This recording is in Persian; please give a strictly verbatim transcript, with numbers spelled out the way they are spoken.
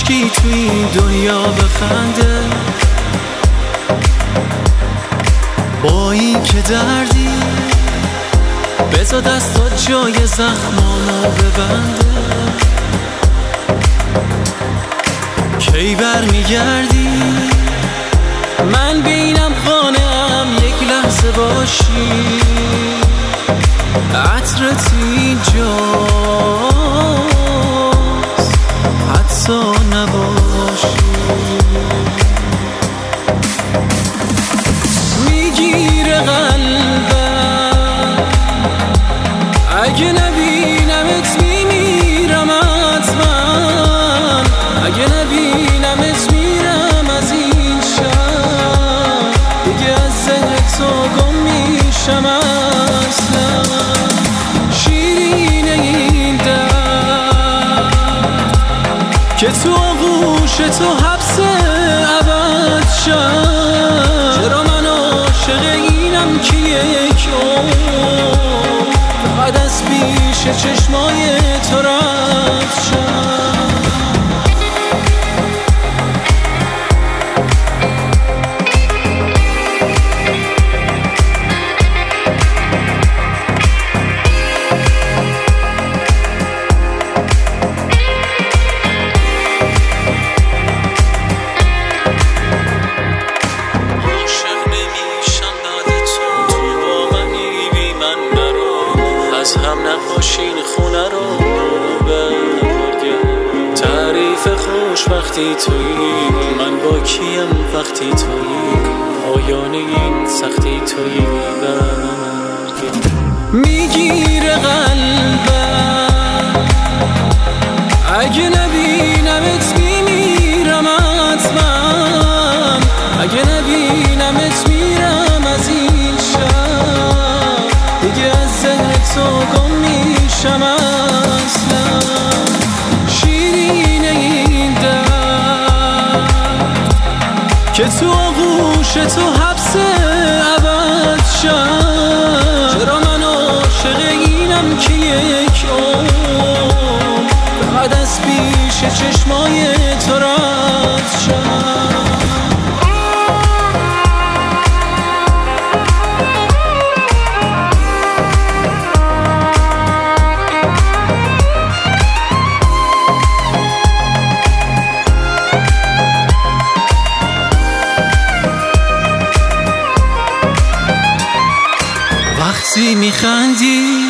هیچکی توی این دنیا بخنده، با این که دردی بذار دستات جای زخمامو ببنده. کی بر میگردی من بینم قانعم یک لحظه باشی، عطرت اینجاست حتی نباشی. میگیره قلبم اگه نبینمت میمیرم حتما، اگه نبینمت میرم از این شهر، دیگه از ذهن تو گم میشم اصلا. شیرینه این درد که تو آغوش تو حبس ابد شد، چرا من عاشق اینم که یک عمر فقط از پیش چشمای تو رد شد. هم نباشین خونه رو برگرد، تعریف خوشبختی تویی، من با کیم وقتی تویی، پایان این سختی تویی برگرد. میگیره قلبم اگه نبینمت میمیرم حتما، اگه نبینمت میرم از این شهر، دیگه از ذهن تو گم میشم اصلا. شیرینه این درد که تو آغوش تو حبس ابد شد، چرا من عاشق اینم که یک عمر فقط از پیش چشمای تو رد شد. وقتی میخندی